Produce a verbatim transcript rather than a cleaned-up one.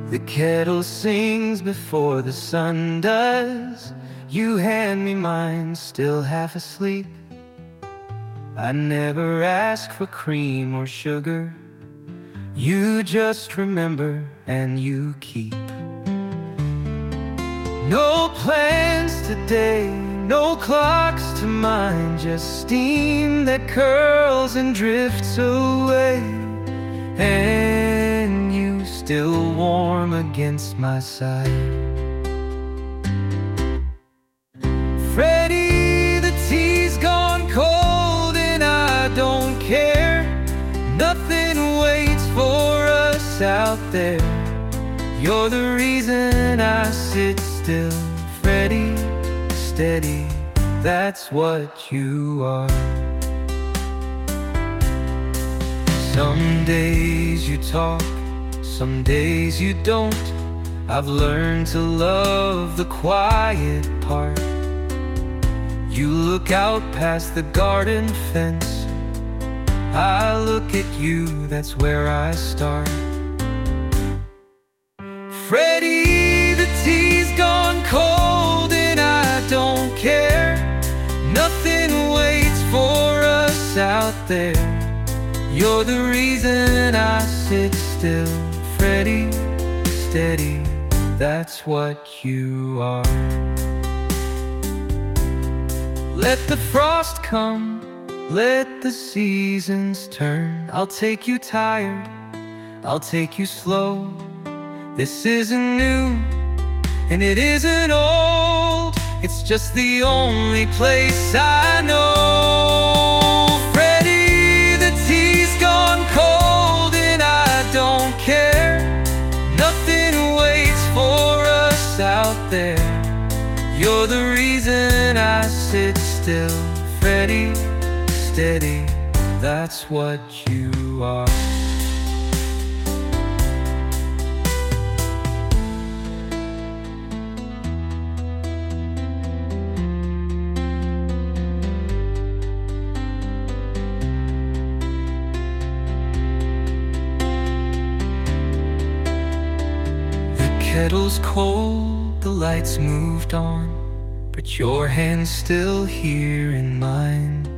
The kettle sings before the sun does. You hand me mine, still half asleep. I never ask for cream or sugar. You just remember and you keep. No plans today, no clocks to mind, just steam that curls and drifts away. And you still warm against my side. Freddie, the tea's gone cold and I don't care. Nothing waits for us out there. You're the reason I sit still. Freddie, steady, that's what you are. Some days you talk, some days you don't. I've learned to love the quiet part. You look out past the garden fence, I look at you, that's where I start. Freddie, the tea's gone cold and I don't care. Nothing waits for us out there. You're the reason I sit still. Freddie, steady, that's what you are. Let the frost come, let the seasons turn. I'll take you tired, I'll take you slow. This isn't new, and it isn't old. It's just the only place I know. Freddie, the tea's gone cold and I don't care. Nothing waits for us out there. You're the reason I sit still. Freddie, steady, that's what you are. Kettle's cold, the lights moved on, but your hand's still here in mine.